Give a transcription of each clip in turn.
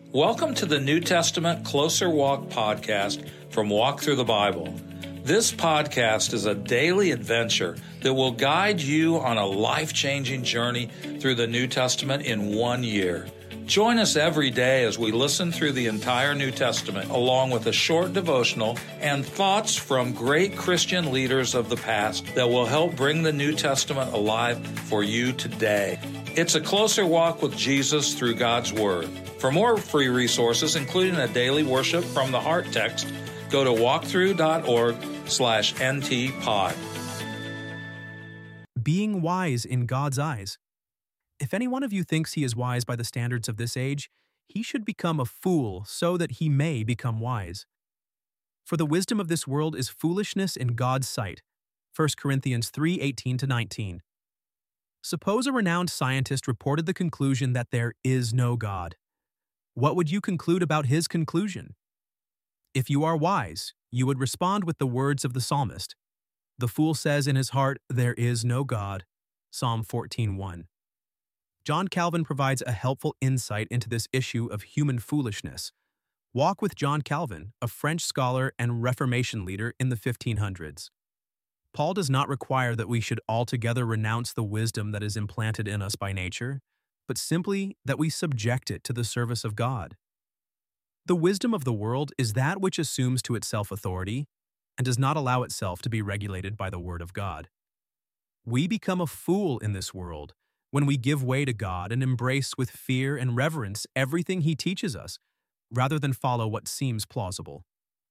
Welcome to the New Testament Closer Walk podcast from Walk Through the Bible. This podcast is a daily adventure that will guide you on a life-changing journey through the New Testament in 1 year. Join us every day as we listen through the entire New Testament, along with a short devotional and thoughts from great Christian leaders of the past that will help bring the New Testament alive for you today. It's a closer walk with Jesus through God's Word. For more free resources, including a daily worship from the Heart text, go to walkthrough.org/ntpod. Being wise in God's eyes. If any one of you thinks he is wise by the standards of this age, he should become a fool so that he may become wise. For the wisdom of this world is foolishness in God's sight. 1 Corinthians 3:18-19. Suppose a renowned scientist reported the conclusion that there is no God. What would you conclude about his conclusion? If you are wise, you would respond with the words of the psalmist. The fool says in his heart, "There is no God." Psalm 14:1. John Calvin provides a helpful insight into this issue of human foolishness. Walk with John Calvin, a French scholar and Reformation leader in the 1500s. Paul does not require that we should altogether renounce the wisdom that is implanted in us by nature, but simply that we subject it to the service of God. The wisdom of the world is that which assumes to itself authority and does not allow itself to be regulated by the Word of God. We become a fool in this world when we give way to God and embrace with fear and reverence everything He teaches us, rather than follow what seems plausible.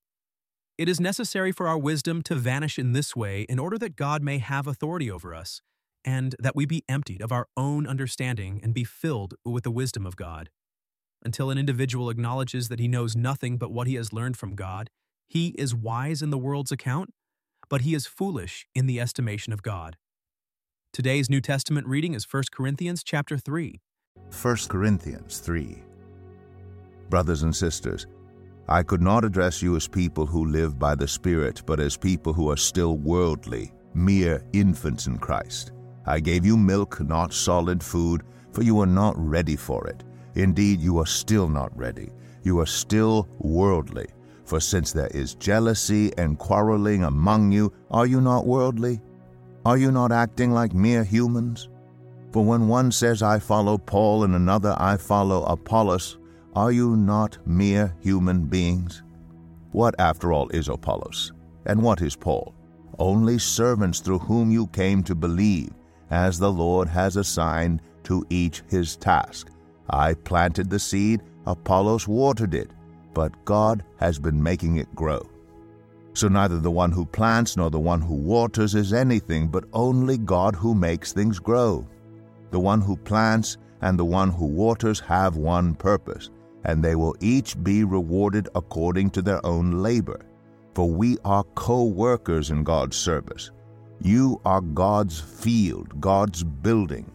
It is necessary for our wisdom to vanish in this way in order that God may have authority over us, and that we be emptied of our own understanding and be filled with the wisdom of God. Until an individual acknowledges that he knows nothing but what he has learned from God, he is wise in the world's account, but he is foolish in the estimation of God. Today's New Testament reading is 1 Corinthians chapter 3. 1 Corinthians 3. Brothers and sisters, I could not address you as people who live by the Spirit, but as people who are still worldly, mere infants in Christ. I gave you milk, not solid food, for you are not ready for it. Indeed, you are still not ready. You are still worldly. For since there is jealousy and quarreling among you, are you not worldly? Are you not acting like mere humans? For when one says, I follow Paul, and another, I follow Apollos, are you not mere human beings? What, after all, is Apollos? And what is Paul? Only servants through whom you came to believe, as the Lord has assigned to each his task. I planted the seed, Apollos watered it, but God has been making it grow. So neither the one who plants nor the one who waters is anything, but only God who makes things grow. The one who plants and the one who waters have one purpose, and they will each be rewarded according to their own labor. For we are co-workers in God's service. You are God's field, God's building.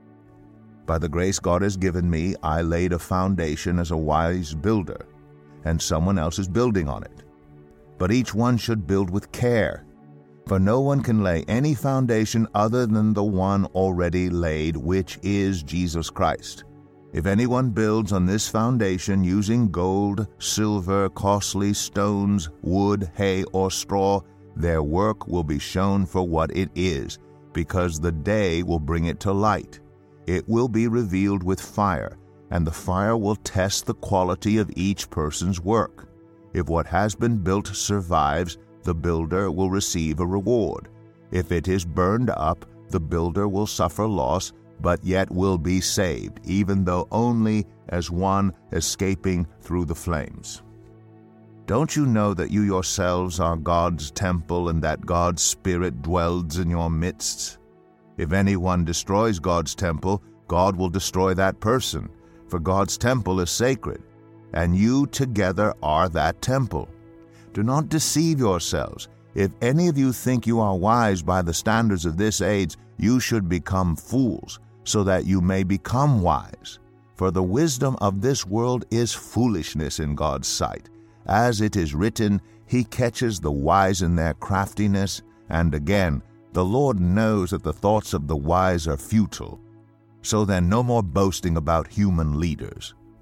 By the grace God has given me, I laid a foundation as a wise builder, and someone else is building on it. But each one should build with care, for no one can lay any foundation other than the one already laid, which is Jesus Christ. If anyone builds on this foundation using gold, silver, costly stones, wood, hay, or straw, their work will be shown for what it is, because the day will bring it to light. It will be revealed with fire, and the fire will test the quality of each person's work. If what has been built survives, the builder will receive a reward. If it is burned up, the builder will suffer loss, but yet will be saved, even though only as one escaping through the flames. Don't you know that you yourselves are God's temple and that God's Spirit dwells in your midst? If anyone destroys God's temple, God will destroy that person, for God's temple is sacred, and you together are that temple. Do not deceive yourselves. If any of you think you are wise by the standards of this age, you should become fools, so that you may become wise. For the wisdom of this world is foolishness in God's sight. As it is written, He catches the wise in their craftiness. And again, the Lord knows that the thoughts of the wise are futile. So then, no more boasting about human leaders.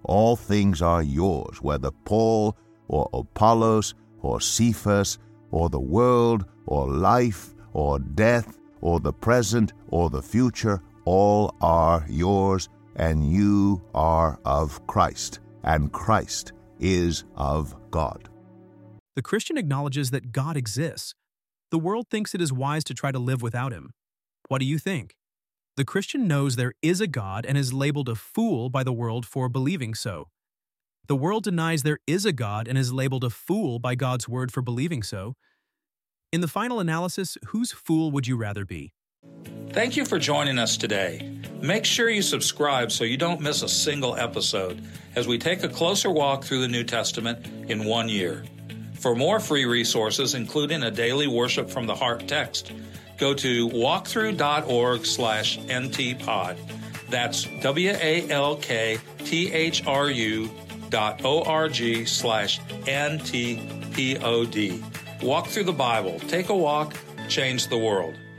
All things are yours, whether Paul or Apollos or Cephas or the world or life or death or the present or the future, all are yours, and you are of Christ, and Christ is of God. The Christian acknowledges that God exists. The world thinks it is wise to try to live without him. What do you think? The Christian knows there is a God and is labeled a fool by the world for believing so. The world denies there is a God and is labeled a fool by God's word for believing so. In the final analysis, whose fool would you rather be? Thank you for joining us today. Make sure you subscribe so you don't miss a single episode as we take a closer walk through the New Testament in 1 year. For more free resources, including a daily Worship from the Heart text, go to walkthrough.org/ntpod. That's walktru.org/ntpod. Walk through the Bible. Take a walk, change the world.